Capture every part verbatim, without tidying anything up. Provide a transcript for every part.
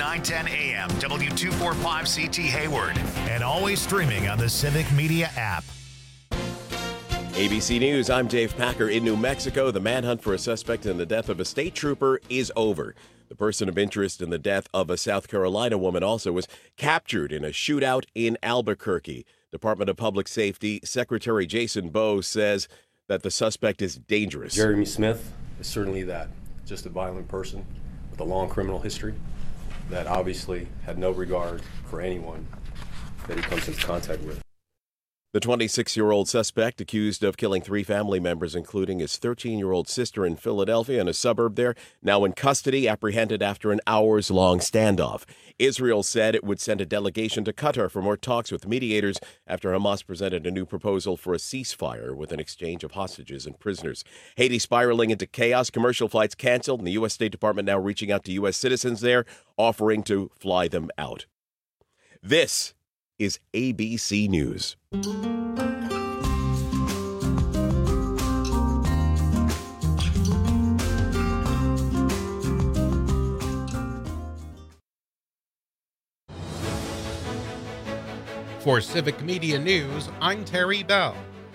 nine ten A M, W two forty-five C T Hayward. And always streaming on the Civic Media app. A B C News, I'm Dave Packer. In New Mexico, the manhunt for a suspect in the death of a state trooper is over. The person of interest in the death of a South Carolina woman also was captured in a shootout in Albuquerque. Department of Public Safety Secretary Jason Bowe says that the suspect is dangerous. Jeremy Smith is certainly that. Just a violent person with a long criminal history that obviously had no regard for anyone that he comes into contact with. The twenty-six-year-old suspect accused of killing three family members, including his thirteen-year-old sister in Philadelphia and a suburb there, now in custody, apprehended after an hours-long standoff. Israel said it would send a delegation to Qatar for more talks with mediators after Hamas presented a new proposal for a ceasefire with an exchange of hostages and prisoners. Haiti spiraling into chaos, commercial flights canceled, and the U S State Department now reaching out to U S citizens there, offering to fly them out. This is A B C News. For Civic Media News, I'm Terry Bell.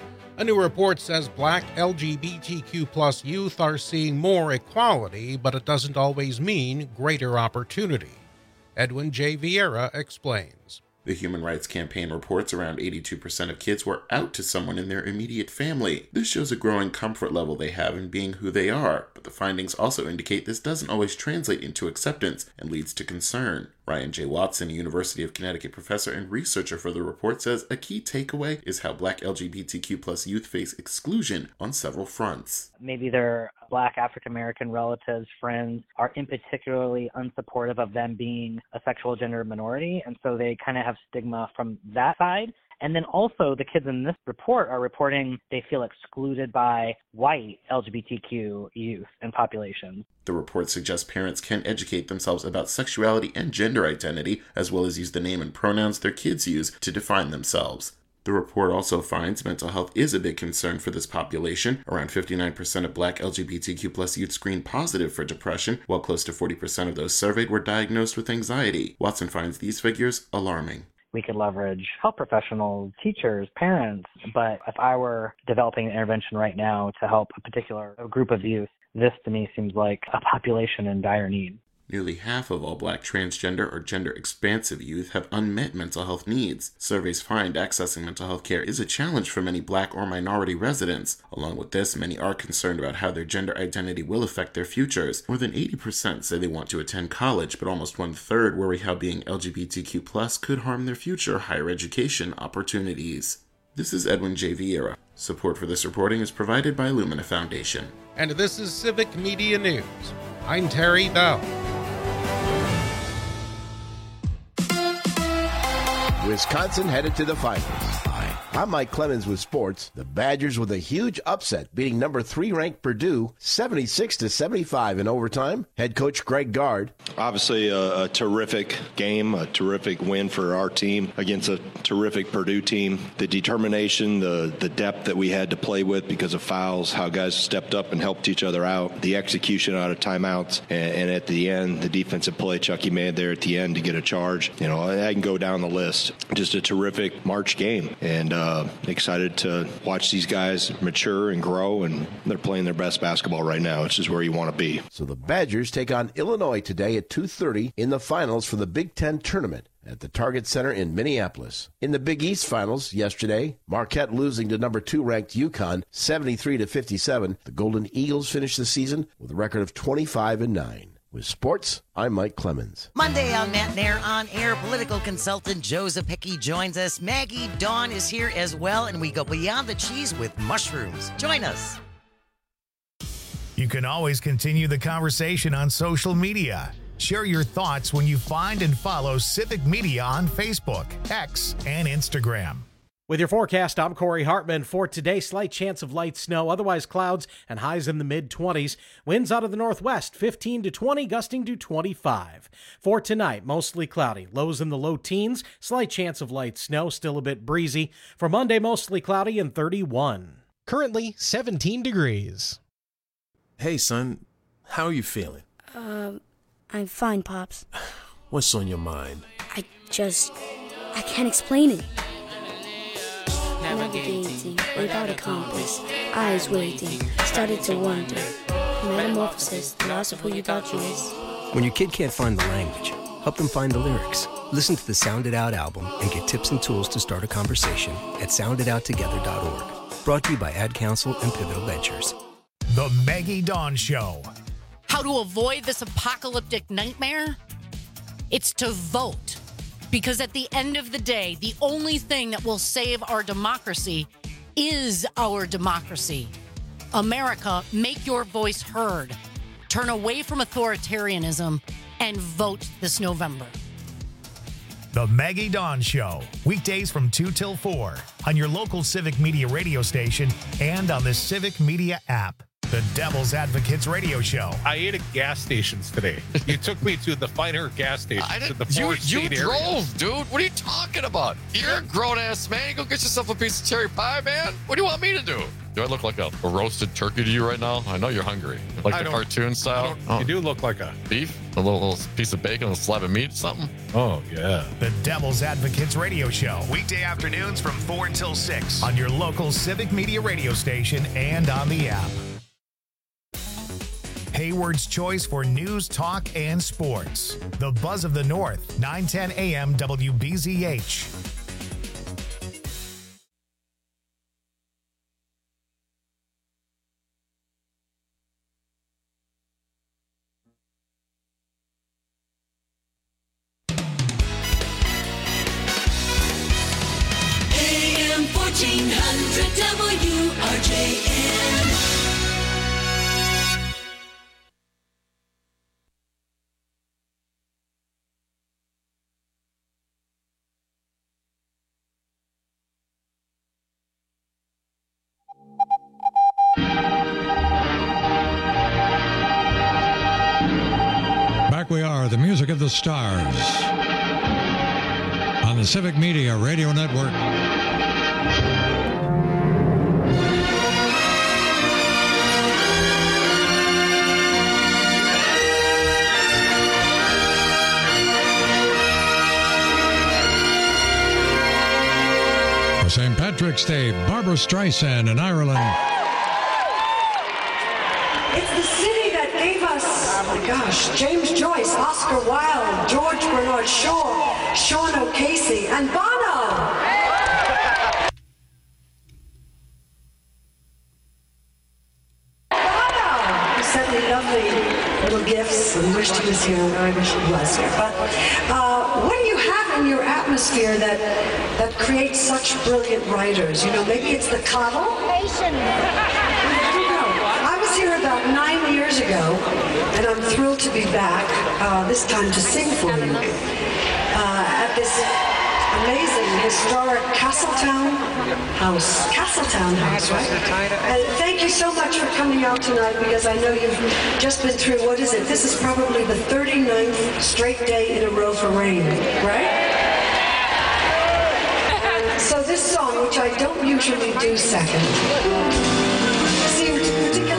A new report says black L G B T Q plus youth are seeing more equality, but it doesn't always mean greater opportunity. Edwin J. Vieira explains. The Human Rights Campaign reports around eighty-two percent of kids were out to someone in their immediate family. This shows a growing comfort level they have in being who they are, but the findings also indicate this doesn't always translate into acceptance and leads to concern. Ryan J. Watson, a University of Connecticut professor and researcher for the report, says a key takeaway is how black L G B T Q plus youth face exclusion on several fronts. Maybe their black African-American relatives, friends, are in particularly unsupportive of them being a sexual gender minority, and so they kind of have stigma from that side. And then also the kids in this report are reporting they feel excluded by white L G B T Q youth and populations. The report suggests parents can educate themselves about sexuality and gender identity, as well as use the name and pronouns their kids use to define themselves. The report also finds mental health is a big concern for this population. Around fifty-nine percent of black L G B T Q plus youth screened positive for depression, while close to forty percent of those surveyed were diagnosed with anxiety. Watson finds these figures alarming. We could leverage health professionals, teachers, parents, but if I were developing an intervention right now to help a particular group of youth, this to me seems like a population in dire need. Nearly half of all black transgender or gender-expansive youth have unmet mental health needs. Surveys find accessing mental health care is a challenge for many black or minority residents. Along with this, many are concerned about how their gender identity will affect their futures. More than eighty percent say they want to attend college, but almost one-third worry how being L G B T Q plus could harm their future higher education opportunities. This is Edwin J. Vieira. Support for this reporting is provided by Lumina Foundation. And this is Civic Media News. I'm Terry Bell. Wisconsin headed to the finals. Hi, I'm Mike Clemens with sports. The Badgers with a huge upset, beating number three ranked Purdue seventy-six to seventy-five in overtime. Head coach Greg Gard. Obviously a, a terrific game, a terrific win for our team against a terrific Purdue team. The determination, the, the depth that we had to play with because of fouls, how guys stepped up and helped each other out, the execution out of timeouts, and, and at the end, the defensive play Chucky made there at the end to get a charge. You know, I can go down the list. Just a terrific March game, and uh, excited to watch these guys mature and grow, and they're playing their best basketball right now, which is where you want to be. So the Badgers take on Illinois today at two thirty in the finals for the Big Ten tournament at the Target Center in Minneapolis. In the Big East finals yesterday, Marquette losing to number two ranked UConn seventy-three to fifty-seven. The Golden Eagles finished the season with a record of twenty-five and nine. With sports, I'm Mike Clemens. Monday on Matt Nair On Air, political consultant Joe Zepicki joins us. Maggie Dawn is here as well, and we go beyond the cheese with mushrooms. Join us. You can always continue the conversation on social media. Share your thoughts when you find and follow Civic Media on Facebook, X, and Instagram. With your forecast, I'm Corey Hartman. For today, slight chance of light snow, otherwise clouds and highs in the mid-twenties. Winds out of the northwest, fifteen to twenty, gusting to twenty-five. For tonight, mostly cloudy, lows in the low teens, slight chance of light snow, still a bit breezy. For Monday, mostly cloudy and thirty-one. Currently, seventeen degrees. Hey, son, how are you feeling? Um, I'm fine, Pops. What's on your mind? I just... I can't explain it. Navigating without a compass, eyes waiting, started to wonder. Metamorphosis, the loss of who you thought you was. When your kid can't find the language, help them find the lyrics. Listen to the Sound It Out album and get tips and tools to start a conversation at sound it out together dot org. Brought to you by Ad Council and Pivotal Ventures. The Maggie Dawn Show. How to avoid this apocalyptic nightmare? It's to vote. Because at the end of the day, the only thing that will save our democracy is our democracy. America, make your voice heard. Turn away from authoritarianism and vote this November. The Maggie Dawn Show, weekdays from two till four on your local Civic Media radio station and on the Civic Media app. The Devil's Advocates radio show. I ate at gas stations today. You took me to the finer gas station. I to the you you drove, area. dude. What are you talking about? You're a grown-ass man. You go get yourself a piece of cherry pie, man. What do you want me to do? Do I look like a, a roasted turkey to you right now? I know you're hungry. Like I the cartoon style? Oh. You do look like a... Beef? A little, little piece of bacon, a slab of meat, something? Oh, yeah. The Devil's Advocates radio show. Weekday afternoons from four until six on your local Civic Media radio station and on the app. Hayward's choice for news, talk, and sports. The Buzz of the North, nine ten a m W B Z H. A M fourteen hundred W R J M. Back we are, the music of the stars on the Civic Media Radio Network. For Saint Patrick's Day, Barbara Streisand in Ireland. It's the city that gave us, oh my gosh, James Joyce, Oscar Wilde, George Bernard Shaw, Sean O'Casey, and Bono. Bono, who sent me lovely little gifts and wished he was here, and I wish he was here. But uh, what do you have in your atmosphere that that creates such brilliant writers? You know, maybe it's the cuddle. Here about nine years ago, and I'm thrilled to be back, uh, this time to sing for you, uh, at this amazing historic Castletown House. Castletown House, right? And thank you so much for coming out tonight, because I know you've just been through, what is it? This is probably the thirty-ninth straight day in a row for rain, right? And so this song, which I don't usually do second, seemed particularly...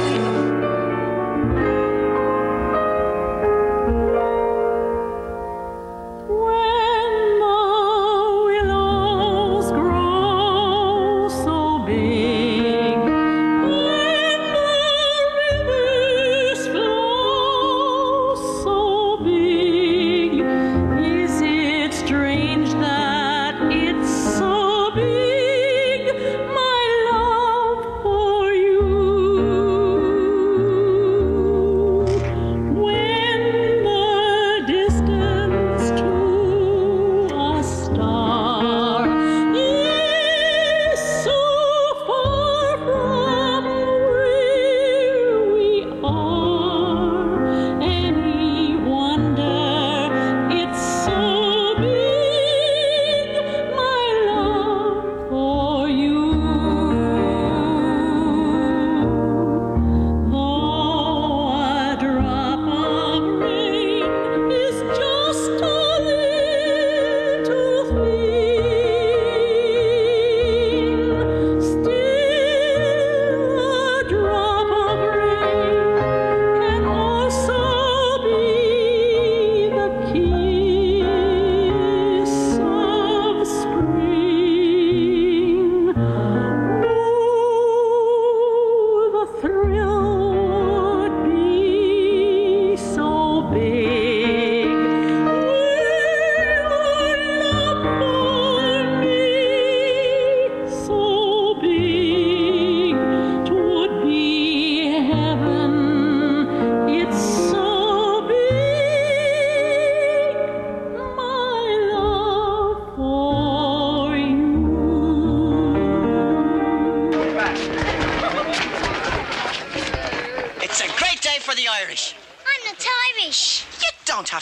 For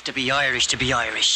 have to be Irish to be Irish.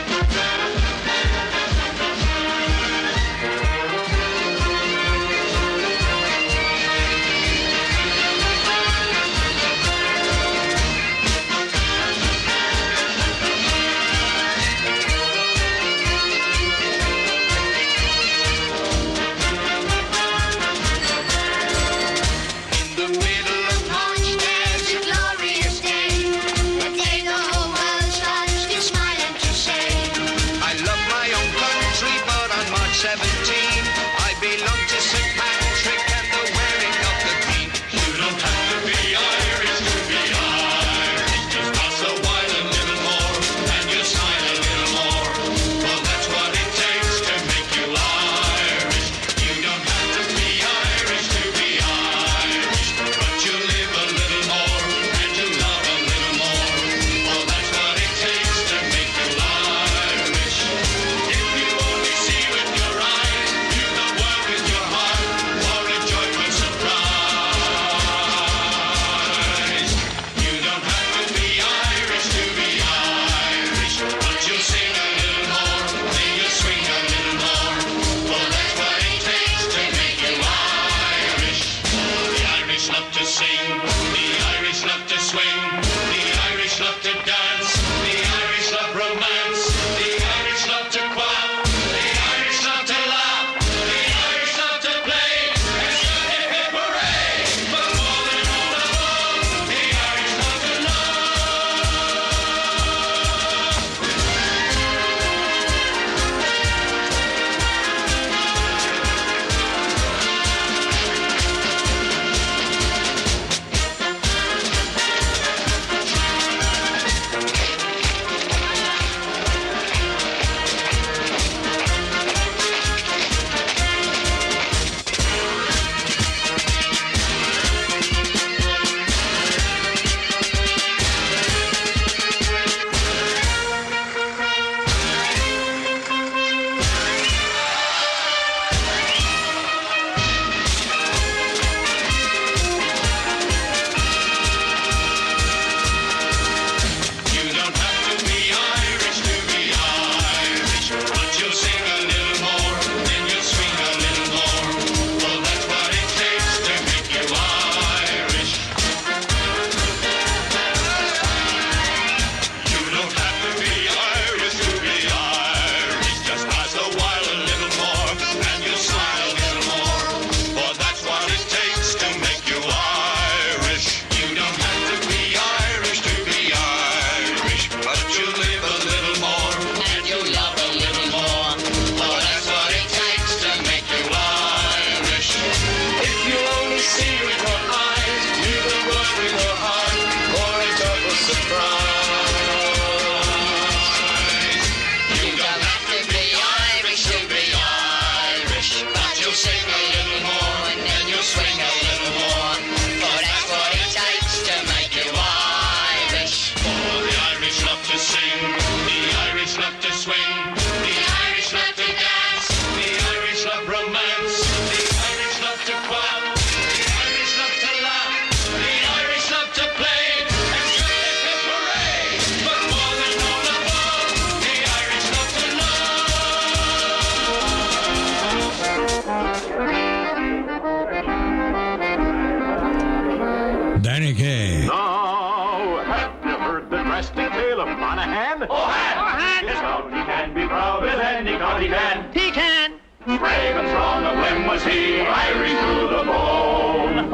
Danny Kaye. Now, have you heard the drastic tale of Monahan? Oh, Han! His county can be proud as any county can. He can! Brave and strong of limb was he, Irish to the bone.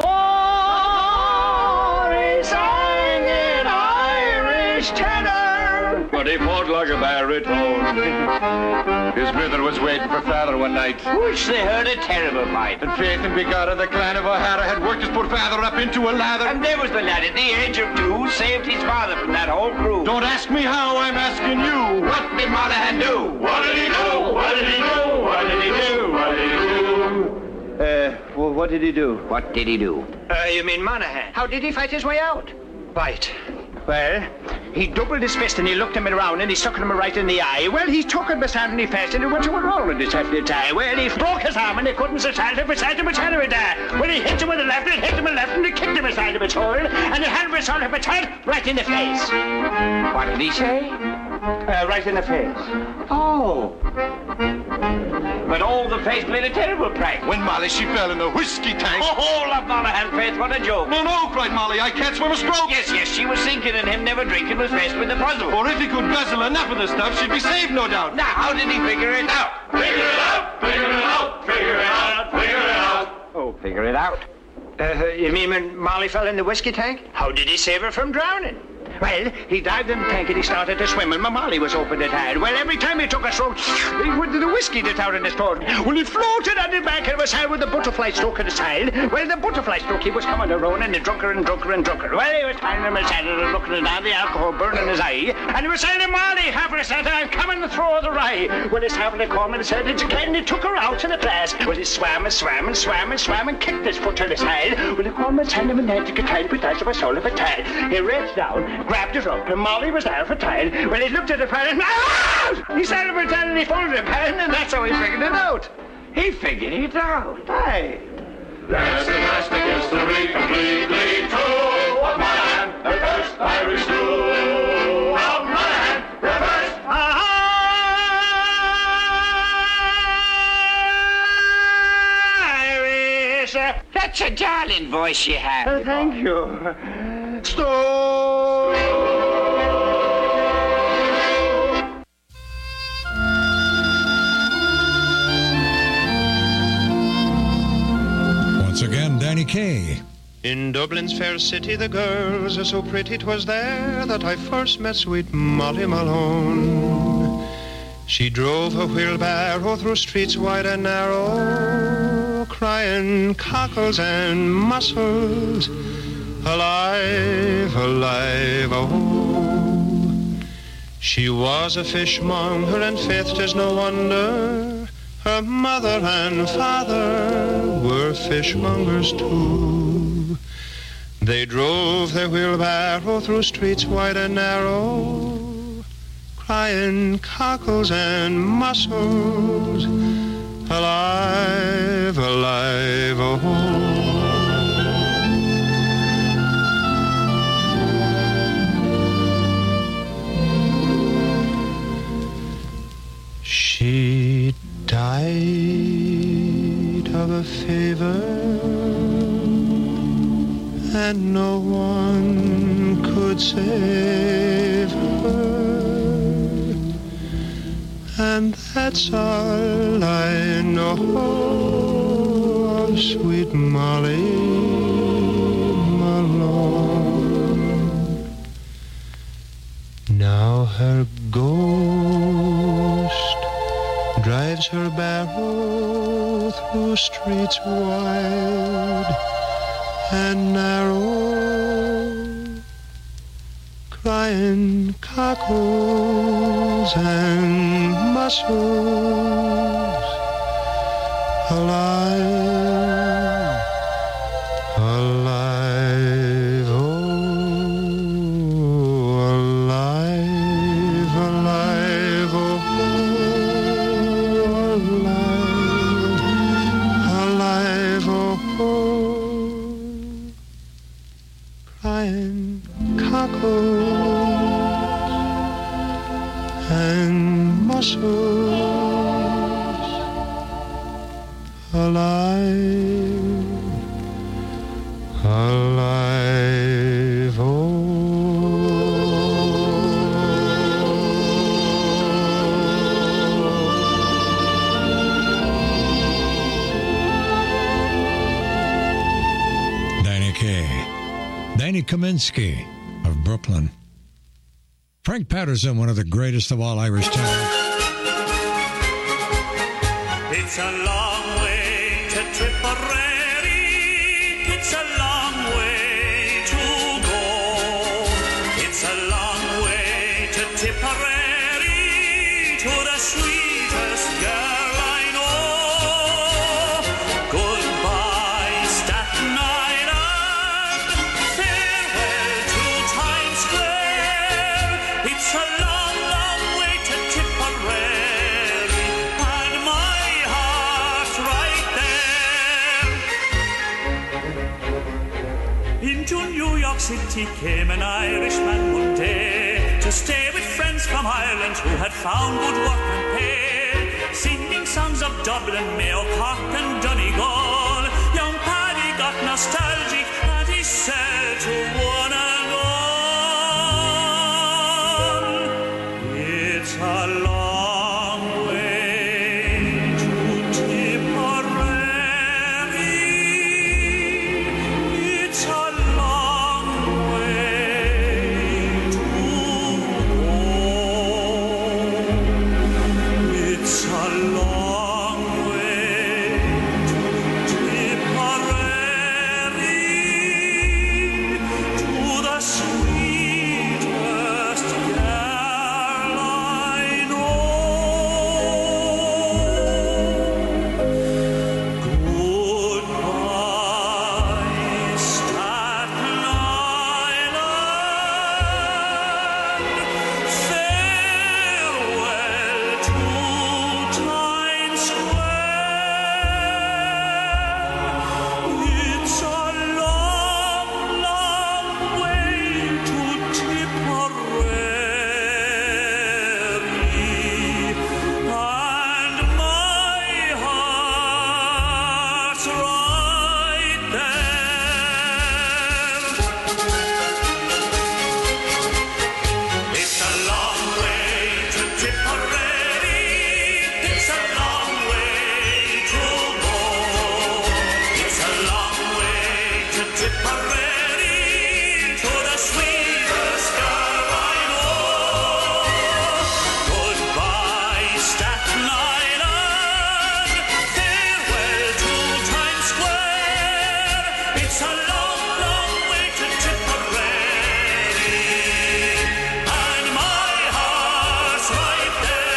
Oh, he sang in Irish tenor, but he fought like a baritone. His brother was waiting for father one night, which they heard a terrible fight. And faith and begot of the clan of O'Hara had worked his poor father up into a lather. And there was the lad at the age of two, saved his father from that whole crew. Don't ask me how, I'm asking you. What did Monahan do? What did he do? What did he do? What did he do? What did he do? Uh, well, what did he do? What did he do? Uh, you mean Monahan? How did he fight his way out? Fight. Well, he doubled his fist and he looked him around and he struck him right in the eye. Well, he took him beside and he fast and he went to a roll in his head and tie. Well, he broke his arm and he couldn't stand it beside him beside him there. Well, he hit him with the left and hit him with the left and he kicked him beside him hole and he had him beside him right in the face. What did he say? Uh, right in the face. Oh. But all the face played a terrible prank. When Molly, she fell in the whiskey tank. Oh, hold up, Monaghan, Faith, what a joke. No, no, cried Molly, I can't swim a stroke. Yes, yes, she was sinking and him never drinking was faced with the puzzle. Or if he could guzzle enough of the stuff, she'd be saved, no doubt. Now, how did he figure it out? Figure it out, figure it out, figure it out, figure it out. Oh, figure it out. Uh, you mean when Molly fell in the whiskey tank? How did he save her from drowning? Well, he dived in the tank and he started to swim and my Molly was open at hand. Well, every time he took a stroke, he went to the whiskey that's out in his throat. Well, he floated on his back and was held with the butterfly stroke in his side. Well, the butterfly stroke, he was coming around and drunker and drunker and drunker. Well, he was tying him inside and looking down the alcohol burning his eye. And he was saying to Molly, half a cent, I'm coming to throw the rye. Well, he's having to come and said it's again, and he took her out to the glass. Well, he swam and swam and swam and swam and kicked his foot to the side. Well, he come and sent him a net to get tied with that of a soul of a tide. He reached down, grabbed it up, and Molly was there for time. When he looked at the pan and ah! He started for time and he folded the pan and that's how he figured it out. He figured it out. Aye. That's the plastic history completely true. Of Monaghan, the first Irish stew. Of Monaghan, the first Irish. That's a darling voice you have. Oh, thank you. Stone. Once again, Danny Kaye. In Dublin's fair city, the girls are so pretty, 'twas there that I first met sweet Molly Malone. She drove her wheelbarrow through streets wide and narrow, crying cockles and mussels, alive, alive, oh. She was a fishmonger, and faith, 'tis no wonder her mother and father were fishmongers too. They drove their wheelbarrow through streets wide and narrow, crying cockles and mussels, alive, alive, oh. She died of a fever, and no one could save her, and that's all I know of sweet Molly Malone. Now her ghost drives her barrow through streets wide and narrow, crying cockles and mussels, alive, alive, oh, alive, alive, oh. Crying cockles and mussels, alive, alive, oh. Danny Kaye. Danny Kaminsky of Brooklyn. Frank Patterson, one of the greatest of all Irish talent. It's a long way to Tipperary. It's a long way to go. It's a long way to Tipperary, to the sweetest girl I know. Goodbye, Staten Island. Farewell to Times Square. city came an Irishman one day to stay with friends from Ireland who had found good work and pay, singing songs of Dublin, Mayo, Cork and Donegal. Young Paddy got nostalgic and he said to one and all, it's a long way to Tipperary. It's a long way to go. It's a long way to Tipperary, to the sweetest girl I know. Goodbye, Staten Island. Farewell to Times Square. It's a long, long way to Tipperary, and my heart's right there. It's a long way to Tipperary. It's a long way to go. It's a long way to Tipperary, to the sweetest girl I know. Goodbye, Staten Island. Farewell to Times Square. It's a long, long way to Tipperary, and my heart's right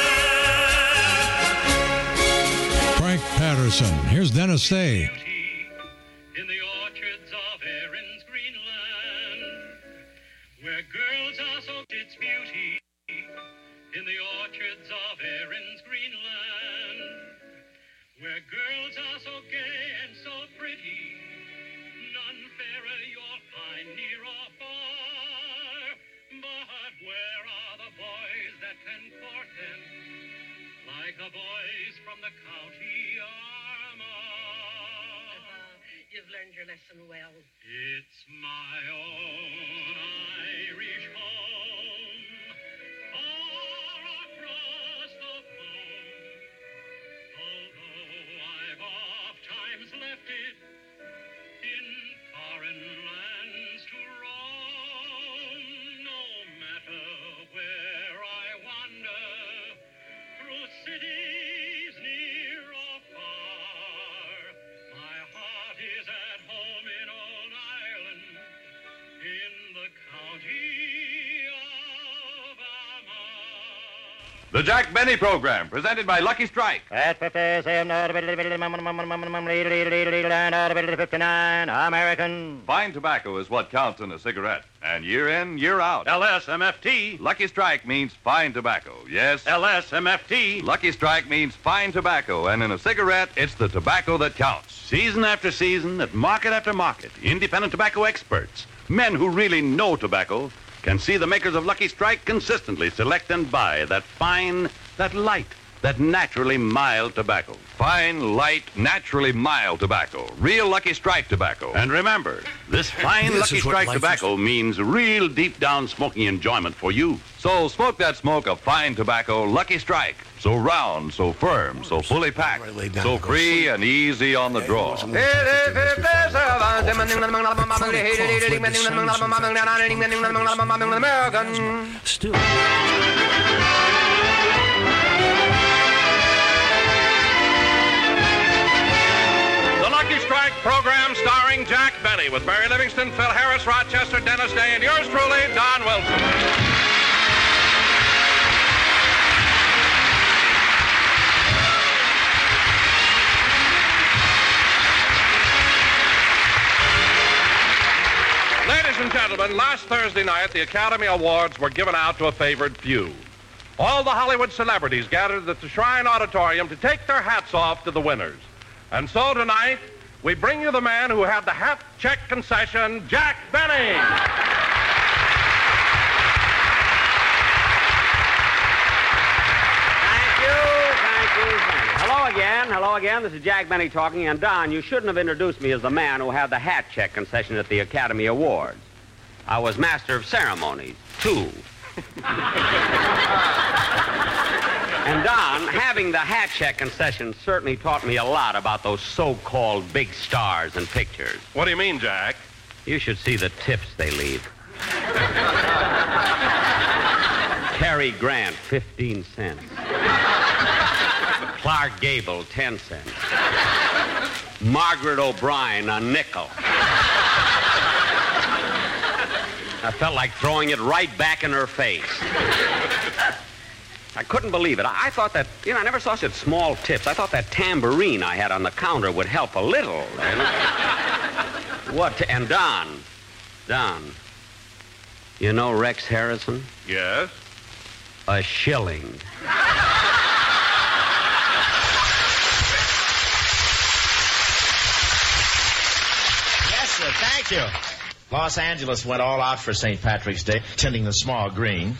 there. Frank Patterson. Here's Dennis Day. In the orchards of Erin's green land, where girls are so its beauty. In the orchards of Erin's green land, where girls are so gay and so pretty, none fairer you'll find near or far. But where are the boys that can court them, like the boys from the county Armagh? You've learned your lesson well. It's my own Irish home, far across the foam. Although I've oft times left it in foreign lands to roam, no matter where I wander, through cities near or far, my heart is at home in old Ireland, in the county of Armagh. The Jack Benny Program, presented by Lucky Strike. At fifty-seven, fifty-nine, American. Fine tobacco is what counts in a cigarette. And year in, year out. L S M F T. Lucky Strike means fine tobacco. Yes. L S M F T. Lucky Strike means fine tobacco. And in a cigarette, it's the tobacco that counts. Season after season, at market after market, independent tobacco experts, men who really know tobacco, can see the makers of Lucky Strike consistently select and buy that fine, that light, that naturally mild tobacco. Fine, light, naturally mild tobacco. Real Lucky Strike tobacco. And remember, this fine This Lucky is what Strike life is tobacco means real deep down smoking enjoyment for you. So smoke that smoke of fine tobacco, Lucky Strike. So round, so firm, so fully packed, so free and easy on the draw. Still. The Lucky Strike program starring Jack Benny with Barry Livingston, Phil Harris, Rochester, Dennis Day, and yours truly, Don Wilson. Ladies and gentlemen, last Thursday night, the Academy Awards were given out to a favored few. All the Hollywood celebrities gathered at the Shrine Auditorium to take their hats off to the winners. And so tonight, we bring you the man who had the hat check concession, Jack Benny. again. Hello again. This is Jack Benny talking. And, Don, you shouldn't have introduced me as the man who had the hat check concession at the Academy Awards. I was master of ceremonies, too. And, Don, having the hat check concession certainly taught me a lot about those so-called big stars in pictures. What do you mean, Jack? You should see the tips they leave. Cary Grant, fifteen cents. Clark Gable, ten cents. Margaret O'Brien, a nickel. I felt like throwing it right back in her face. I couldn't believe it. I, I thought that, you know, I never saw such small tips. I thought that tambourine I had on the counter would help a little. You know? What? And Don, Don, you know Rex Harrison? Yes? A shilling. Yes, sir. Thank you. Los Angeles went all out for Saint Patrick's Day, tinting the small green.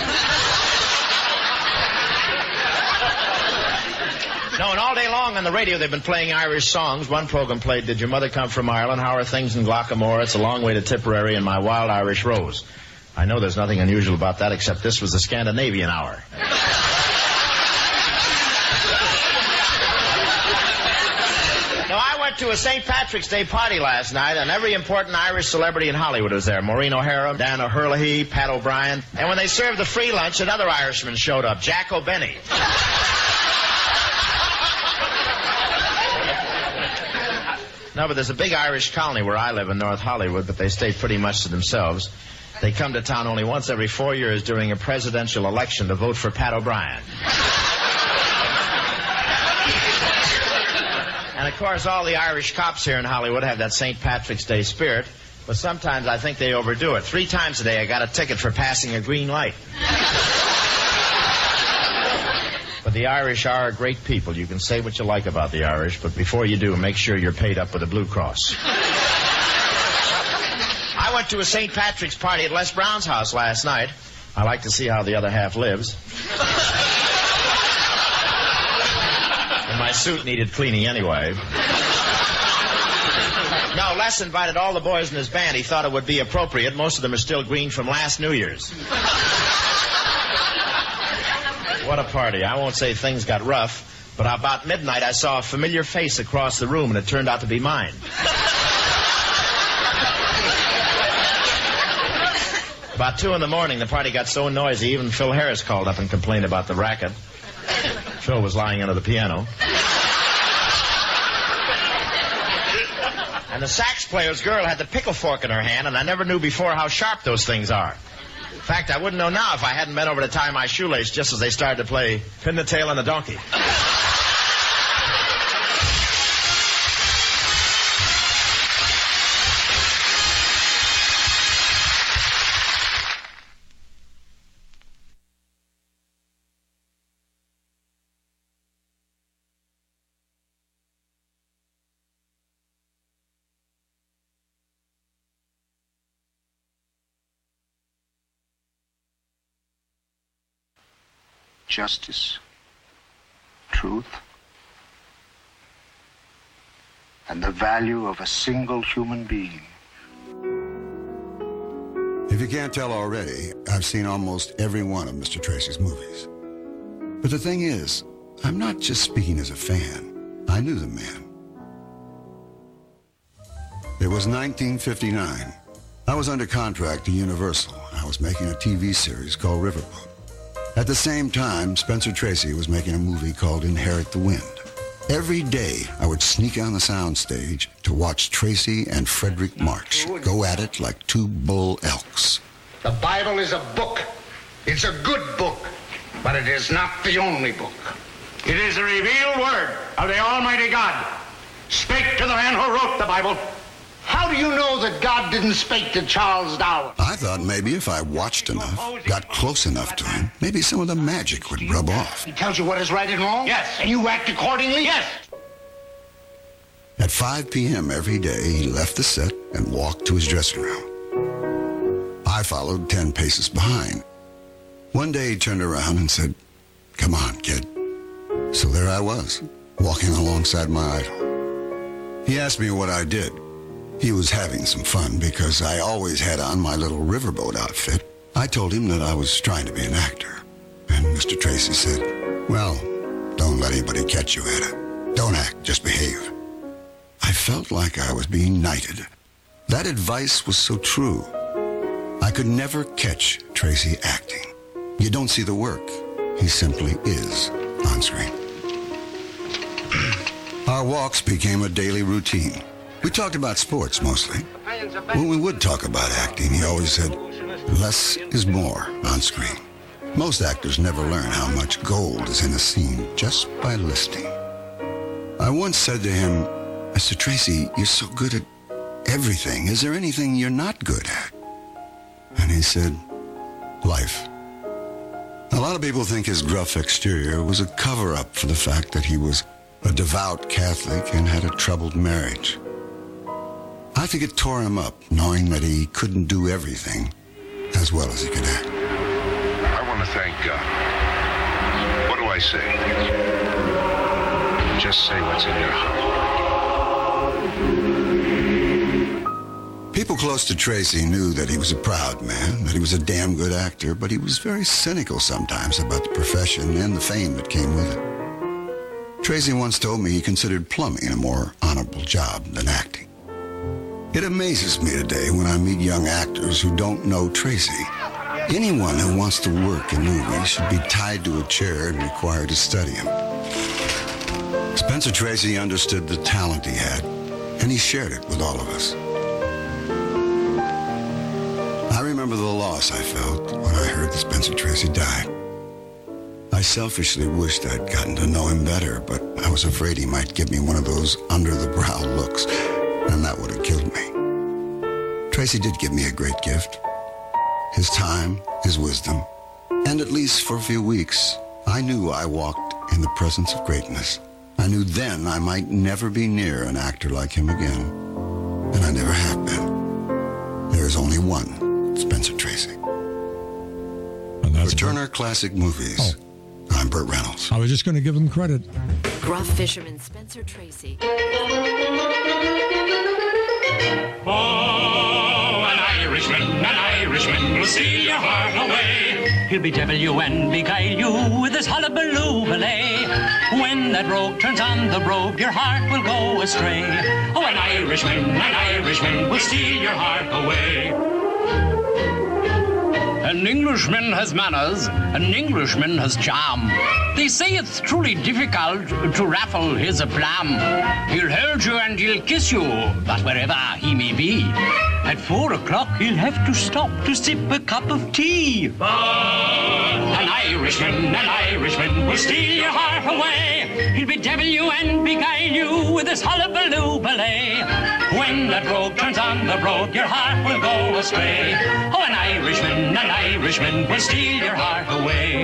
No, and all day long on the radio they've been playing Irish songs. One program played, Did Your Mother Come From Ireland? How Are Things in Glockamore? It's a Long Way to Tipperary and My Wild Irish Rose. I know there's nothing unusual about that except this was the Scandinavian hour. No, I went to a Saint Patrick's Day party last night, and every important Irish celebrity in Hollywood was there. Maureen O'Hara, Dan O'Hurley, Pat O'Brien. And when they served the free lunch, another Irishman showed up, Jack O'Benny. No, but there's a big Irish colony where I live in North Hollywood, but they stay pretty much to themselves. They come to town only once every four years during a presidential election to vote for Pat O'Brien. And, of course, all the Irish cops here in Hollywood have that Saint Patrick's Day spirit, but sometimes I think they overdo it. Three times a day I got a ticket for passing a green light. But the Irish are great people. You can say what you like about the Irish, but before you do, make sure you're paid up with a Blue Cross. I went to a Saint Patrick's party at Les Brown's house last night. I like to see how the other half lives. And my suit needed cleaning anyway. No, Les invited all the boys in his band. He thought it would be appropriate. Most of them are still green from last New Year's. What a party. I won't say things got rough, but about midnight I saw a familiar face across the room, and it turned out to be mine. About two in the morning, the party got so noisy, even Phil Harris called up and complained about the racket. Phil was lying under the piano. And the sax player's girl had the pickle fork in her hand, and I never knew before how sharp those things are. In fact, I wouldn't know now if I hadn't been over to tie my shoelace just as they started to play Pin the Tail on the Donkey. Justice, truth, and the value of a single human being. If you can't tell already, I've seen almost every one of Mister Tracy's movies. But the thing is, I'm not just speaking as a fan. I knew the man. It was nineteen fifty-nine. I was under contract to Universal. I was making a T V series called Riverboat. At the same time, Spencer Tracy was making a movie called Inherit the Wind. Every day, I would sneak on the soundstage to watch Tracy and Frederick March go at it like two bull elks. The Bible is a book. It's a good book, but it is not the only book. It is a revealed word of the Almighty God. Spake to the man who wrote the Bible. How do you know that God didn't speak to Charles Darwin? I thought maybe if I watched enough, got close enough to him, maybe some of the magic would rub off. He tells you what is right and wrong? Yes. And you act accordingly? Yes. At five p.m. every day, he left the set and walked to his dressing room. I followed ten paces behind. One day he turned around and said, "Come on, kid." So there I was, walking alongside my idol. He asked me what I did. He was having some fun because I always had on my little riverboat outfit. I told him that I was trying to be an actor. And Mister Tracy said, well, don't let anybody catch you at it. Don't act, just behave. I felt like I was being knighted. That advice was so true. I could never catch Tracy acting. You don't see the work. He simply is on screen. Our walks became a daily routine. We talked about sports mostly. When we would talk about acting, he always said, less is more on screen. Most actors never learn how much gold is in a scene just by listening. I once said to him, Mister Tracy, you're so good at everything. Is there anything you're not good at? And he said, life. A lot of people think his gruff exterior was a cover-up for the fact that he was a devout Catholic and had a troubled marriage. I think it tore him up knowing that he couldn't do everything as well as he could act. I want to thank God. What do I say? Just say what's in your heart. People close to Tracy knew that he was a proud man, that he was a damn good actor, but he was very cynical sometimes about the profession and the fame that came with it. Tracy once told me he considered plumbing a more honorable job than acting. It amazes me today when I meet young actors who don't know Tracy. Anyone who wants to work in movies should be tied to a chair and required to study him. Spencer Tracy understood the talent he had, and he shared it with all of us. I remember the loss I felt when I heard that Spencer Tracy died. I selfishly wished I'd gotten to know him better, but I was afraid he might give me one of those under-the-brow looks, and that would have killed me. Tracy did give me a great gift. His time, his wisdom, and at least for a few weeks, I knew I walked in the presence of greatness. I knew then I might never be near an actor like him again, and I never have been. There is only one Spencer Tracy. And that's For Turner Classic Movies, oh. I'm Burt Reynolds. I was just going to give him credit. Gruff fisherman Spencer Tracy. Oh, an Irishman, an Irishman will steal your heart away. He'll bedevil you and beguile you with his hullabaloo ballet. When that rogue turns on the brogue, your heart will go astray. Oh, an Irishman, an Irishman will steal your heart away. An Englishman has manners, an Englishman has charm. They say it's truly difficult to raffle his aplomb. He'll hold you and he'll kiss you, but wherever he may be, at four o'clock he'll have to stop to sip a cup of tea. But an Irishman, an Irishman will steal your heart away. He'll bedevil you and beguile you with his hullabaloo ballet. When that rogue turns on the brogue, your heart will go astray. Oh, an Irishman, an Irishman will steal your heart away.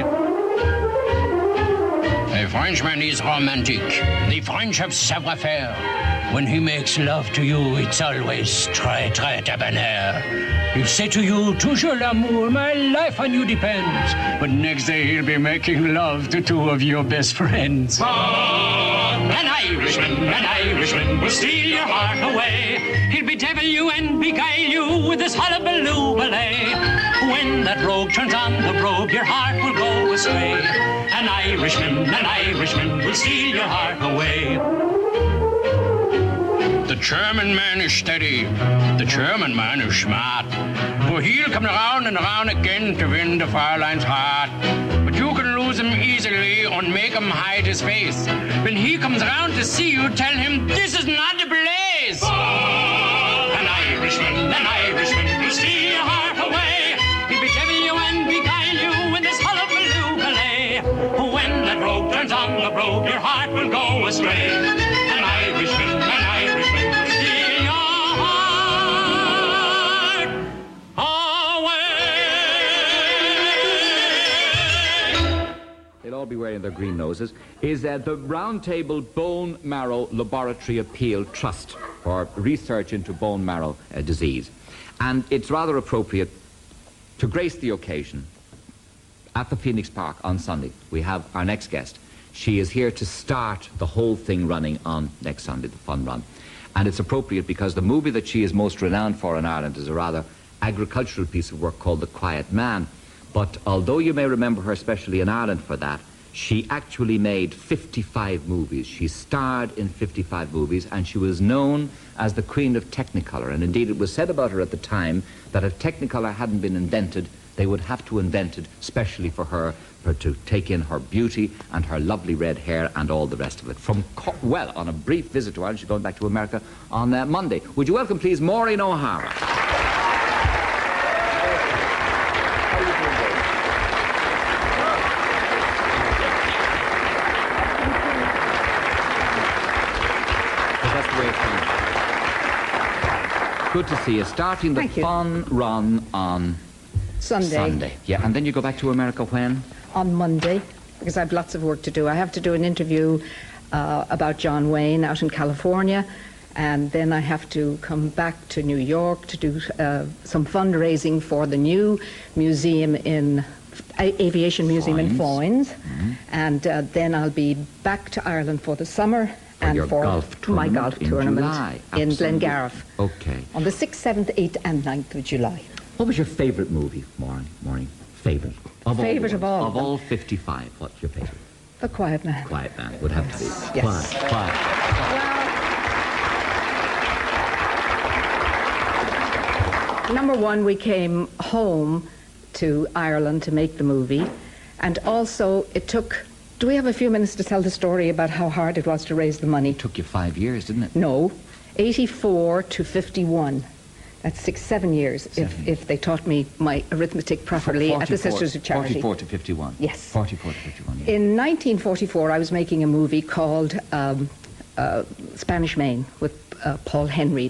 A Frenchman is romantic. The French have savoir-faire. When he makes love to you, it's always très, très debonair. He'll say to you, toujours l'amour, my life on you depends. But next day he'll be making love to two of your best friends. But an Irishman, an Irishman will steal your heart away. He'll bedevil you and beguile you with his hullabaloo ballet. When that rogue turns on the brogue, your heart will go astray. An Irishman, an Irishman will steal your heart away. The German man is steady, the German man is smart. For he'll come around and around again to win the Fräulein's heart. But you can lose him easily and make him hide his face. When he comes around to see you, tell him this is not the place. Oh, an Irishman, an Irishman will steal your heart away. He'll bedevil you and beguile you with his hullabaloo ballet. When that rogue turns on the brogue, your heart will go astray. An Irishman, an Irishman. They'll all be wearing their green noses, is uh, the Round Table Bone Marrow Laboratory Appeal Trust for research into bone marrow uh, disease. And it's rather appropriate to grace the occasion at the Phoenix Park on Sunday. We have our next guest. she is here to start the whole thing running on next Sunday, the fun run. And it's appropriate because the movie that she is most renowned for in Ireland is a rather agricultural piece of work called The Quiet Man. But although you may remember her especially in Ireland for that, she actually made fifty-five movies. She starred in fifty-five movies, and she was known as the Queen of Technicolor. And indeed, it was said about her at the time that if Technicolor hadn't been invented, they would have to invent it specially for her, for to take in her beauty and her lovely red hair and all the rest of it. From, Co well, on a brief visit to Ireland, she's going back to America on uh, Monday. Would you welcome, please, Maureen O'Hara. Good to see you. Starting the fun run on Sunday. Sunday. Yeah, and then you go back to America when? On Monday, because I have lots of work to do. I have to do an interview uh, about John Wayne out in California, and then I have to come back to New York to do uh, some fundraising for the new museum in Aviation Museum Foynes. in Foynes, mm-hmm. and uh, then I'll be back to Ireland for the summer. For and your for golf my golf in tournament July. in Absolutely. Glengariff. Okay. On the sixth, seventh, eighth, and ninth of July. What was your favourite movie, Maureen? Maureen? Favourite? Of Favourite all of all. Of all fifty-five, what's your favourite? The Quiet Man. Quiet Man would have to be. Yes. Quiet, quiet. Number one, we came home to Ireland to make the movie, and also it took. Do we have a few minutes to tell the story about how hard it was to raise the money? It took you five years, didn't it? No, eighty-four to fifty-one. That's six, seven years, seven. If, if they taught me my arithmetic properly at the Sisters of Charity. forty-four to fifty-one. Yes. forty-four to fifty-one, yeah. In nineteen forty-four, I was making a movie called um, uh, Spanish Main with uh, Paul Henreid.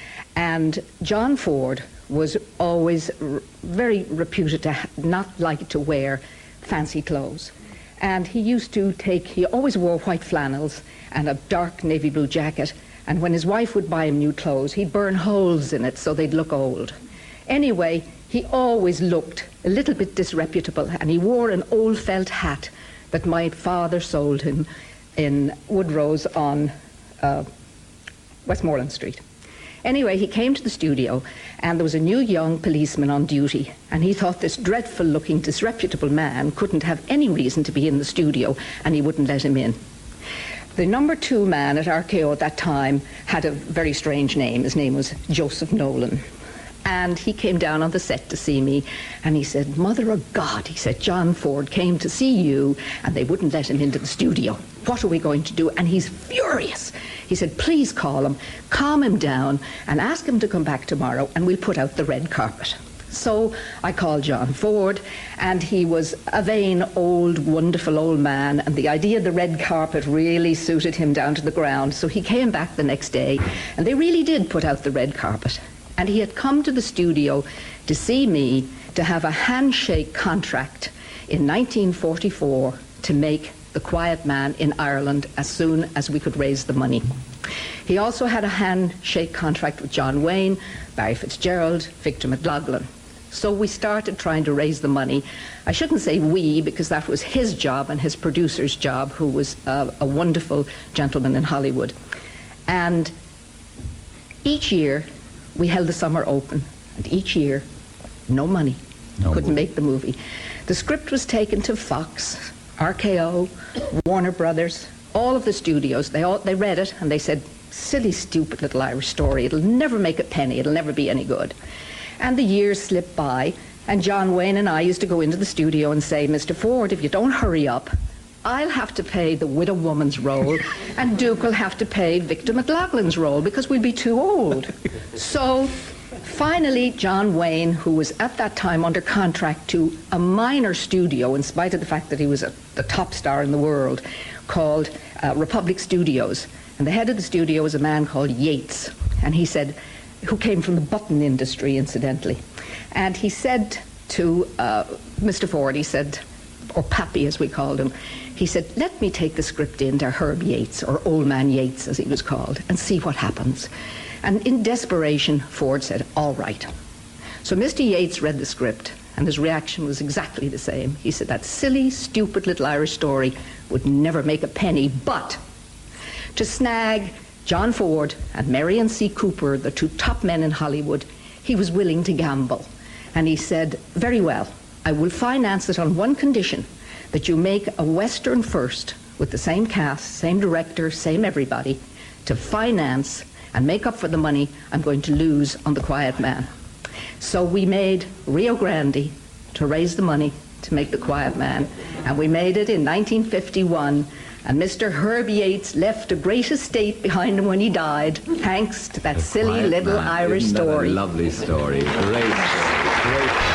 And John Ford was always r very reputed to ha not like to wear fancy clothes. And he used to take, he always wore white flannels and a dark navy blue jacket. And when his wife would buy him new clothes, he'd burn holes in it so they'd look old. Anyway, he always looked a little bit disreputable, and he wore an old felt hat that my father sold him in Woodrow's on uh, Westmoreland Street. Anyway, he came to the studio, and there was a new young policeman on duty, and he thought this dreadful-looking, disreputable man couldn't have any reason to be in the studio, and he wouldn't let him in. The number two man at R K O at that time had a very strange name. His name was Joseph Nolan. And he came down on the set to see me, and he said, "Mother of God," he said, "John Ford came to see you, and they wouldn't let him into the studio. What are we going to do?" And he's furious. He said, "Please call him, calm him down, and ask him to come back tomorrow, and we'll put out the red carpet." So I called John Ford, and he was a vain, old, wonderful old man, and the idea of the red carpet really suited him down to the ground. So he came back the next day, and they really did put out the red carpet. And he had come to the studio to see me to have a handshake contract in nineteen forty-four to make The Quiet Man in Ireland as soon as we could raise the money. He also had a handshake contract with John Wayne, Barry Fitzgerald, Victor McLaughlin. So we started trying to raise the money. I shouldn't say we, because that was his job and his producer's job, who was uh, a wonderful gentleman in Hollywood. And each year, we held the summer open, and each year, no money. No Couldn't movie. make the movie. The script was taken to Fox, R K O, Warner Brothers, all of the studios. They all they read it, and they said, "Silly, stupid little Irish story. It'll never make a penny. It'll never be any good." And the years slipped by, and John Wayne and I used to go into the studio and say, "Mister Ford, if you don't hurry up, I'll have to pay the widow woman's role, and Duke will have to pay Victor McLaughlin's role, because we'll be too old." So finally, John Wayne, who was at that time under contract to a minor studio, in spite of the fact that he was a, the top star in the world, called uh, Republic Studios. And the head of the studio was a man called Yates, and he said, who came from the button industry, incidentally. And he said to uh, Mister Ford, he said, or Pappy as we called him, he said, "Let me take the script in to Herb Yates, or Old Man Yates as he was called, and see what happens." And in desperation, Ford said, "All right." So Mister Yates read the script, and his reaction was exactly the same. He said, "That silly, stupid little Irish story would never make a penny, but to snag John Ford and Marion C. Cooper, the two top men in Hollywood, he was willing to gamble. And he said, very well, I will finance it on one condition, that you make a Western first with the same cast, same director, same everybody, to finance and make up for the money I'm going to lose on The Quiet Man. So we made Rio Grande to raise the money to make The Quiet Man, and we made it in nineteen fifty-one, and Mister Herb Yates left a great estate behind him when he died, thanks to that The silly Quiet little Man. Irish Isn't that story. a lovely story. Great story. Great.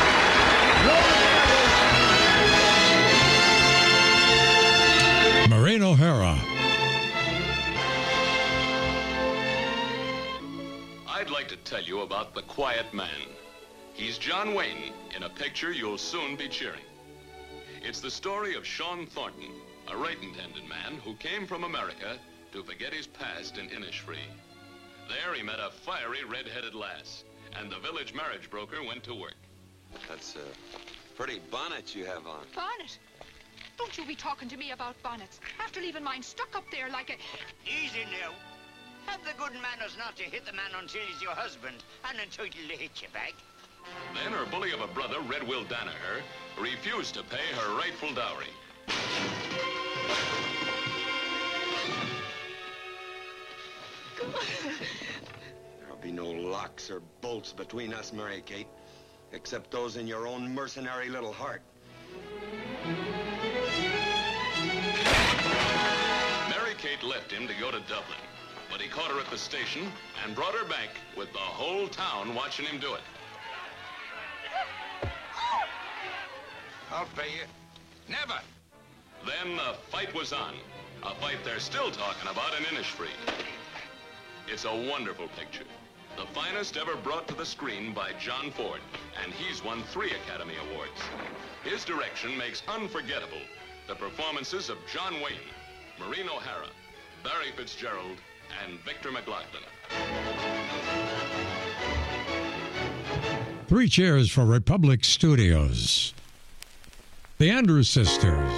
Maureen O'Hara. I'd like to tell you about The Quiet Man. He's John Wayne in a picture you'll soon be cheering. It's the story of Sean Thornton, a right-intended man who came from America to forget his past in Innisfree. There he met a fiery red-headed lass, and the village marriage broker went to work. That's a pretty bonnet you have on. Bonnet? Don't you be talking to me about bonnets. After leaving mine stuck up there like a... Easy now. Have the good manners not to hit the man until he's your husband and entitled to hit you back. Then her bully of a brother, Red Will Danaher, refused to pay her rightful dowry. There'll be no locks or bolts between us, Mary Kate, except those in your own mercenary little heart. Mary Kate left him to go to Dublin, but he caught her at the station and brought her back with the whole town watching him do it. I'll pay you. Never. Then the fight was on. A fight they're still talking about in Innisfree. It's a wonderful picture. The finest ever brought to the screen by John Ford, and he's won three Academy Awards. His direction makes unforgettable the performances of John Wayne, Maureen O'Hara, Barry Fitzgerald, and Victor McLaughlin. Three cheers for Republic Studios. The Andrews Sisters.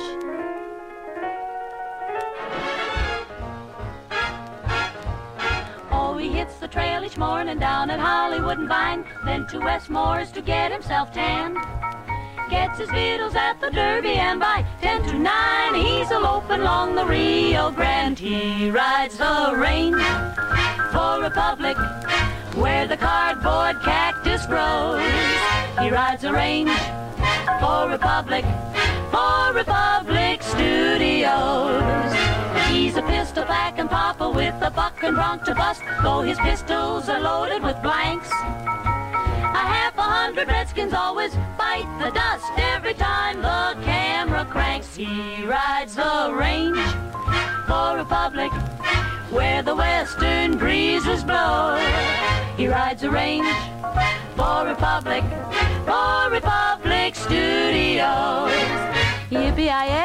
Oh, he hits the trail each morning down at Hollywood and Vine, then to Westmore's to get himself tanned. Gets his victuals at the Derby, and by ten to nine he's a-loping along the Rio Grande. He rides the range for Republic, where the cardboard cactus grows. He rides the range for Republic, for Republic Studios. He's a pistol packing papa with a buck and bronc to bust, though his pistols are loaded with blanks. A half a hundred Redskins always bite the dust every time the camera cranks. He rides the range for Republic, where the western breezes blow. He rides the range for Republic, for Republic Studios. Yippee-yi-yay,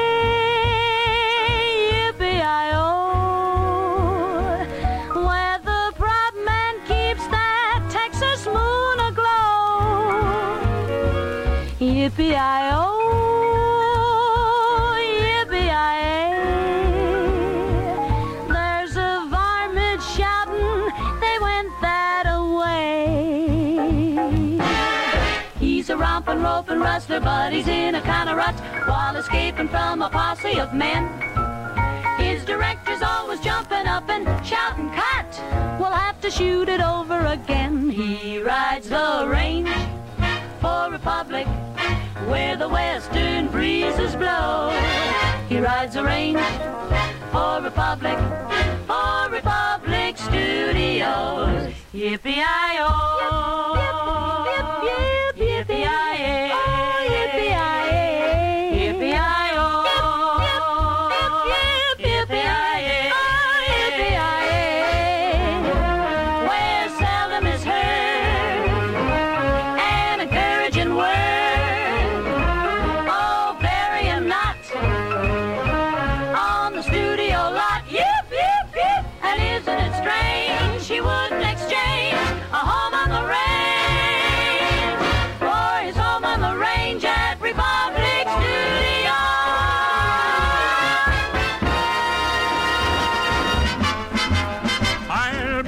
yippee-yi-oh, where the prop man keeps that Texas moon aglow. Yippee-yi-oh, yippee-yi-yay, there's a varmint shouting, they went that away. He's a romping, roping rustler, but he's in a kind of rut while escaping from a posse of men. His director's always jumping up and shouting, cut! We'll have to shoot it over again. He rides the range for Republic, where the western breezes blow. He rides the range for Republic, for Republic Studios. Yippee-yi-oh, yip, yip, yip, yippee-yi-yay, oh, yippee-yi-yay, yippee-yi-oh, yip, yip, yip, yippee-yi-yay, oh, yippee-yi-yay, where seldom is heard an encouraging word. Oh, bury him not on the studio lot. Yip, yip, yip, and isn't it strange she wouldn't exchange a home on the range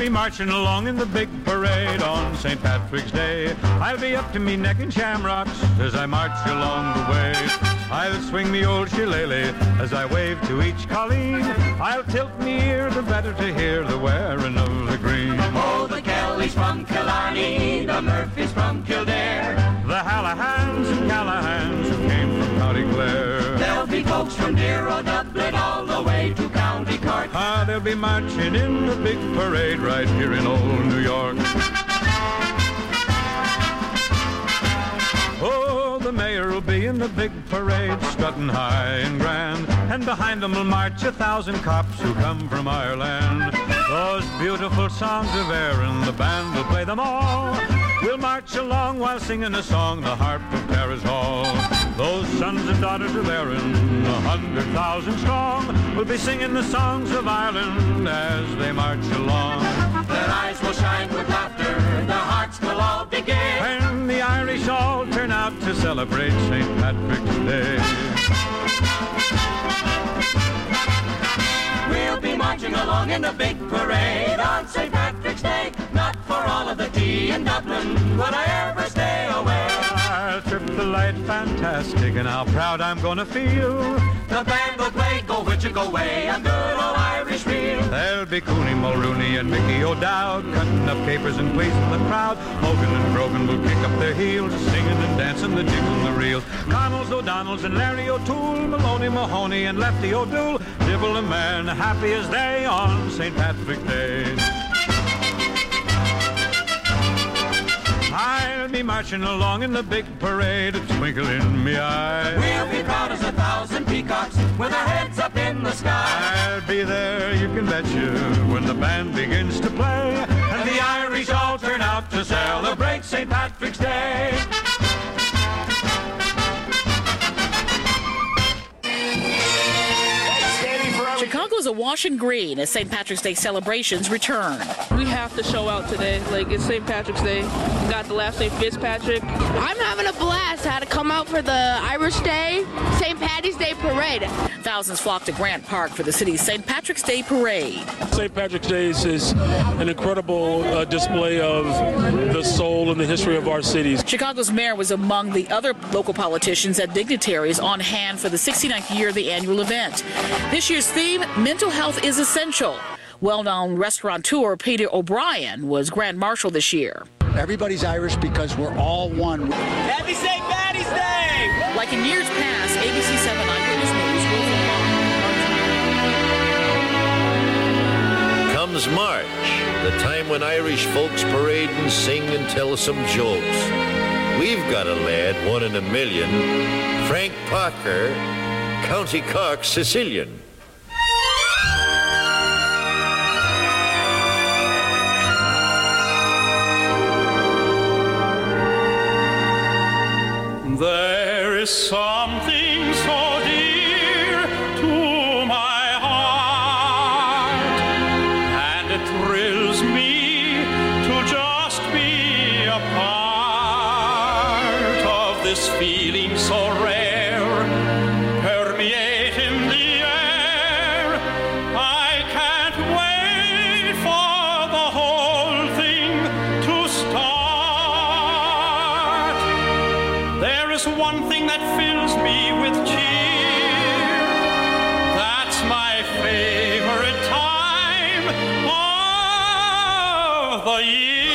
be marching along in the big parade on Saint Patrick's Day. I'll be up to me neck in shamrocks as I march along the way. I'll swing me old shillelagh as I wave to each colleen. I'll tilt me ear the better to hear the wearing of the green. Oh, the Kellys from Killarney, the Murphys from Kildare, the Hallahans and Callahans who came from County Clare. There'll be folks from near o' Dublin all the way to County Cork. Ah, they'll be marching in the big parade right here in old New York. Oh, the mayor will be in the big parade, strutting high and grand, and behind them will march a thousand cops who come from Ireland. Those beautiful songs of Erin, the band will play them all. We'll march along while singing a song, the harp of Tara's Hall. Those sons and daughters of Erin, a hundred thousand strong, will be singing the songs of Ireland as they march along. Their eyes will shine with laughter, their hearts will all be gay, and the Irish all turn out to celebrate Saint Patrick's Day. We'll be marching along in a big parade on Saint Patrick's Day. Not for all of the tea in Dublin would I ever stay away. I'll trip the light fantastic, and how proud I'm gonna feel. The band will play Go Witcher Go Way, a good old Irish reel. There'll be Cooney Mulrooney and Mickey O'Dowd cutting up capers and pleasing the crowd. Hogan and Brogan will kick up their heels, singing and dancing the jigs and the reels. Connells, O'Donnells and Larry O'Toole, Maloney Mahoney and Lefty O'Doul, Dibble and man happy as they on Saint Patrick's Day. I'll be marching along in the big parade, a twinkle in me eye. We'll be proud as a thousand peacocks with our heads up in the sky. I'll be there, you can betcha, when the band begins to play, and the Irish all turn out to celebrate Saint Patrick's Day. Chicago's awash in green as Saint Patrick's Day celebrations return. We have to show out today. Like, it's Saint Patrick's Day. Got the last name Fitzpatrick. I'm having a blast. I had to come out for the Irish Day, Saint Patty's Day parade. Thousands flock to Grant Park for the city's Saint Patrick's Day parade. Saint Patrick's Day is, is an incredible uh, display of the soul and the history of our cities. Chicago's mayor was among the other local politicians and dignitaries on hand for the sixty-ninth year of the annual event. This year's theme, Mental Health is Essential. Well-known restaurateur Peter O'Brien was Grand Marshal this year. Everybody's Irish because we're all one. Happy Saint Patty's Day! Like in years past, A B C seven Eyewitness News will Comes March, the time when Irish folks parade and sing and tell some jokes. We've got a lad, one in a million, Frank Parker, County Cork, Sicilian. There is something so dear to my heart, and it thrills me to just be a part of this feeling so rare, permeating the air. I can't wait for the whole thing to start. There is one thing that fills me with cheer. That's my favorite time of the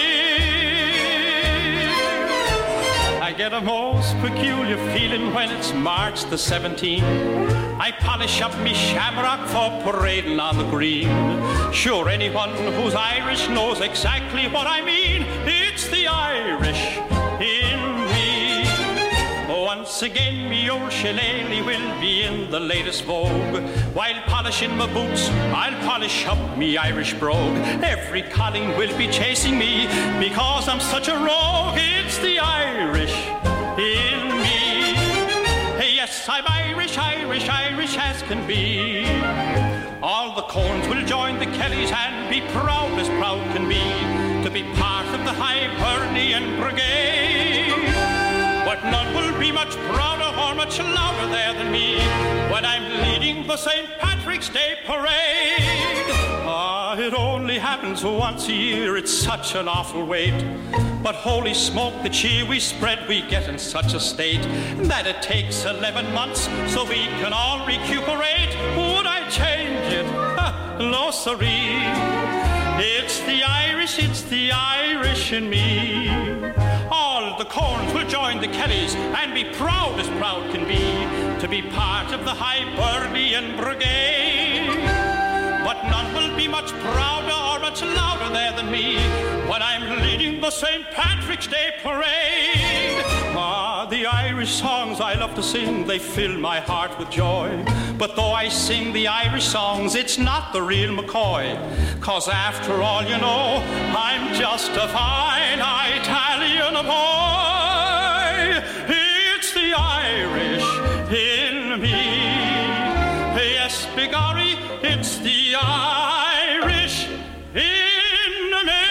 year. I get a most peculiar feeling when it's March the seventeenth. I polish up me shamrock for parading on the green. Sure, anyone who's Irish knows exactly what I mean. It's the Irish in me. Once again, me old shillelagh will be in the latest vogue. While polishing my boots, I'll polish up me Irish brogue. Every colleen will be chasing me because I'm such a rogue. It's the Irish in me. Hey, yes, I'm Irish, Irish, Irish as can be. All the Corns will join the Kellys and be proud as proud can be to be part of the Hibernian Brigade. But none will be much prouder or much louder there than me when I'm leading the Saint Patrick's Day parade. Ah, it only happens once a year, it's such an awful wait. But holy smoke, the cheer we spread, we get in such a state that it takes eleven months so we can all recuperate. Would I change it? Ha, no, siree. It's the Irish, it's the Irish in me. All the Corns will join the Kellys and be proud as proud can be to be part of the Hibernian Brigade. But none will be much prouder or much louder there than me when I'm leading the Saint Patrick's Day Parade. Ah, the Irish songs I love to sing, they fill my heart with joy. But though I sing the Irish songs, it's not the real McCoy. 'Cause after all, you know, I'm just a fine Italian boy. It's the Irish in me. Yes, bigorry, it's the Irish in me.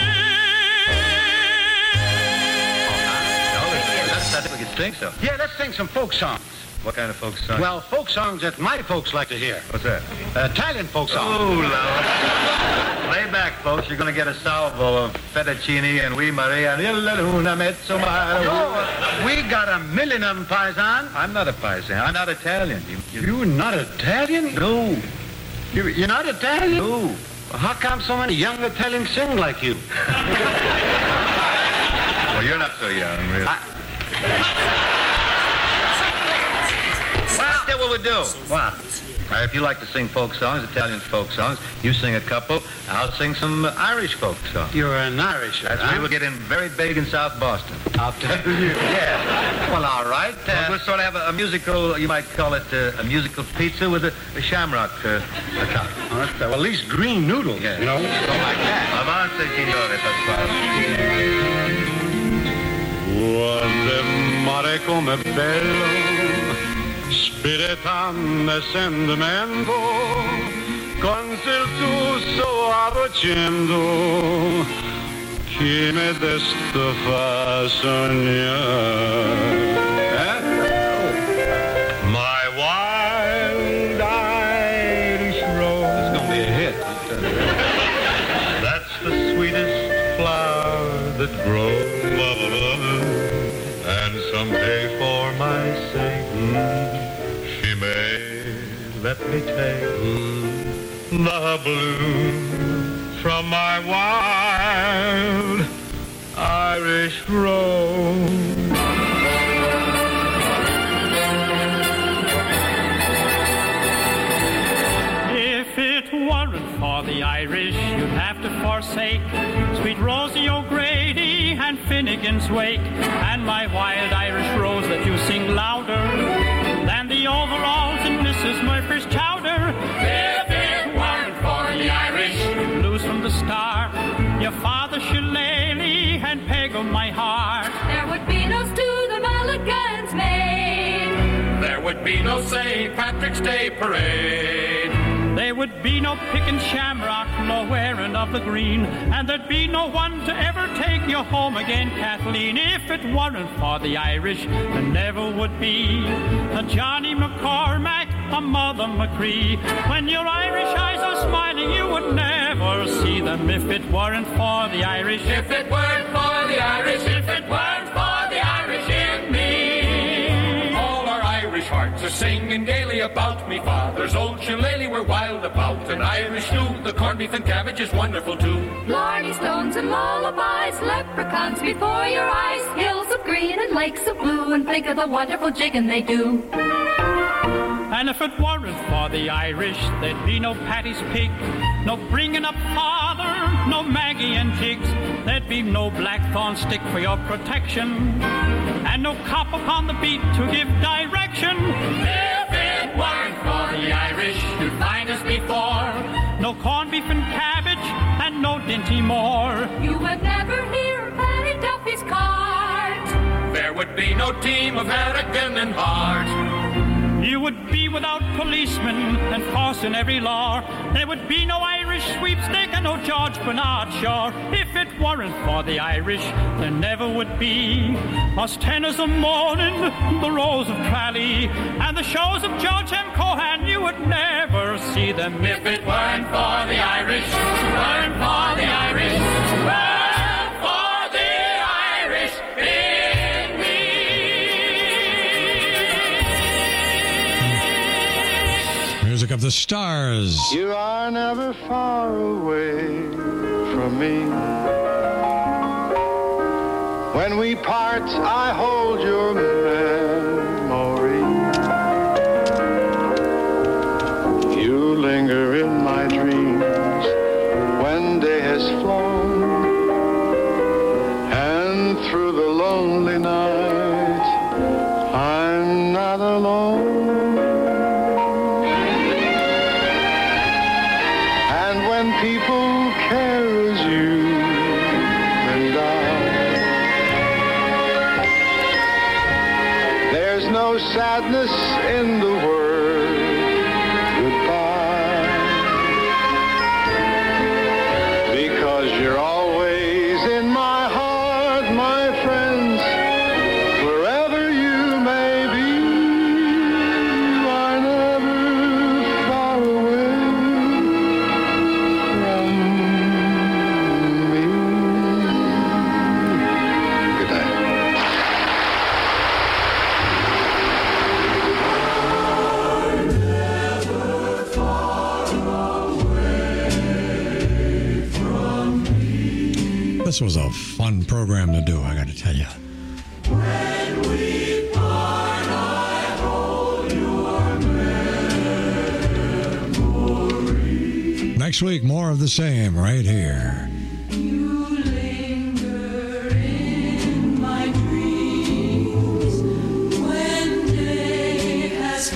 I think we could sing some. Yeah, let's sing some folk songs. What kind of folk songs? Well, folk songs that my folks like to hear. What's that? Uh, Italian folk songs. Oh, Lord. Lay back, folks. You're going to get a salvo of fettuccine and we Maria and una mezzo mare. Oh, we got a million of them, Paisan. I'm not a Paisan. I'm not Italian. You, you... You're not Italian? No. You, you're not Italian? No. How come so many young Italians sing like you? Well, you're not so young, really. I... Well, that's what we'll do. What? Uh, if you like to sing folk songs, Italian folk songs, you sing a couple, I'll sing some uh, Irish folk songs. You're an Irish, As huh? we will get in very big in South Boston. I'll tell you. Yeah. Well, all right. Uh, well, we'll sort of have a, a musical, you might call it uh, a musical pizza with a, a shamrock uh, top. Well, well, at least green noodles, yeah. you know, something like that. Avance, signore, per Quando mare come bello, spiritando e sentimento, con il tuo arrocendo, che mi desta fa sognare. My wild Irish rose. It's gonna be a hit. That's the sweetest flower that grows. And someday for my sake, mm, she may let me take mm, the bloom from my wild Irish rose. If it weren't for the Irish, you'd have to forsake sweet Rosie O'Grady and Finnegan's Wake, and my wild Irish rose that you sing louder than the overalls in Missus Murphy's chowder. If it weren't for the Irish, you'd lose from the start your father Shillelagh and Peg of my heart. There would be no stew the Mulligans made. There would be no Saint Patrick's Day Parade. There would be no picking shamrock, no wearing of the green, and there'd be no one to ever take you home again, Kathleen. If it weren't for the Irish, there never would be a Johnny McCormack, a Mother McCree. When your Irish eyes are smiling, you would never see them if it weren't for the Irish. If it weren't for the Irish, if it weren't for the Irish in me. All our Irish hearts are singing gaily about me father's old shillelagh we're wild about. An Irish stew, the corned beef and cabbage is wonderful too. Blarney stones and lullabies, leprechauns before your eyes, hills of green and lakes of blue, and think of the wonderful jigging they do. And if it weren't for the Irish, there'd be no Paddy's pig, no bringing up father, no Maggie and Jigs. There'd be no blackthorn stick for your protection, and no cop upon the beat to give direction. If it weren't for the Irish, you'd find us before no corned beef and cabbage, and no Dinty Moore. You would never hear Paddy Duffy's cart. There would be no team of Harrigan and Hart. You would be without policemen and force in every law. There would be no Irish sweepstake and no George Bernard Shaw. If it weren't for the Irish, there never would be us tenors of morning, the Rose of Crowley, and the shows of George M. Cohan. You would never see them if it weren't for the Irish. music of the Stars. You are never far away from me. When we part, I hold your memory. You linger in my dreams when day has flown, and through the lonely night, I'm not alone. And when people care as you and I, there's no sadness in the word goodbye, because you're always in my heart, my friends, wherever you may be. You are never far away from me. Good night. This was a fun program to do, I got to tell you. When we part, I hold your memory. Next week, more of the same right here. You linger in my dreams when day has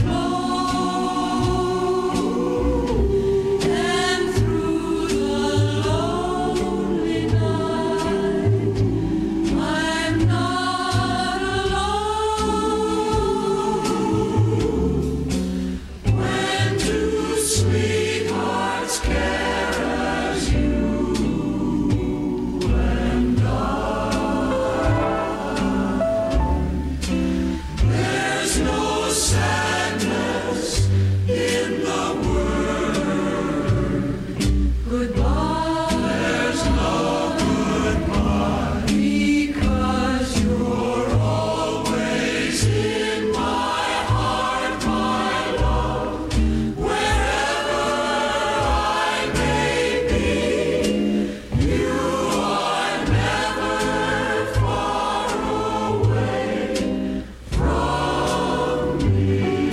flown, and through the lonely night, I'm not alone. When two sweethearts care as you and I, there's no sadness in the word goodbye. There's no goodbye, because you're always in my heart, my love, wherever I may be. You are never far away from me.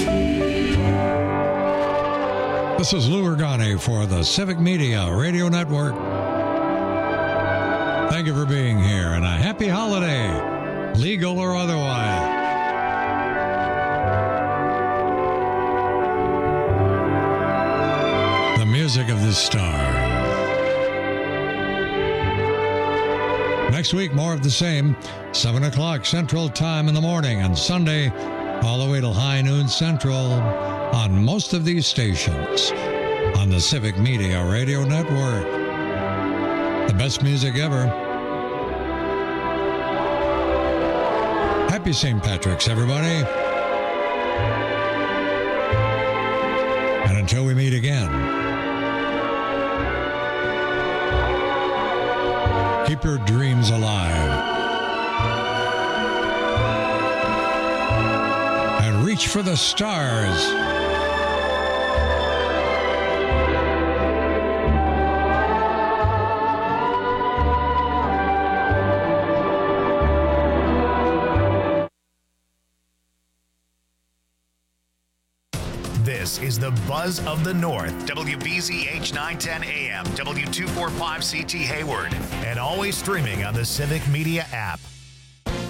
This is Lou Ergani for the Civic Media Radio Network. Thank you for being here, and a happy holiday, legal or otherwise. The music of the Stars. Next week, more of the same. seven o'clock Central Time in the morning on Sunday, all the way till high noon Central on most of these stations on the Civic Media Radio Network. The best music ever. Happy Saint Patrick's, everybody. And until we meet again, keep your dreams alive and reach for the stars. This is the Buzz of the North. W B Z H nine ten A M, W two forty-five C T Hayward, and always streaming on the Civic Media app.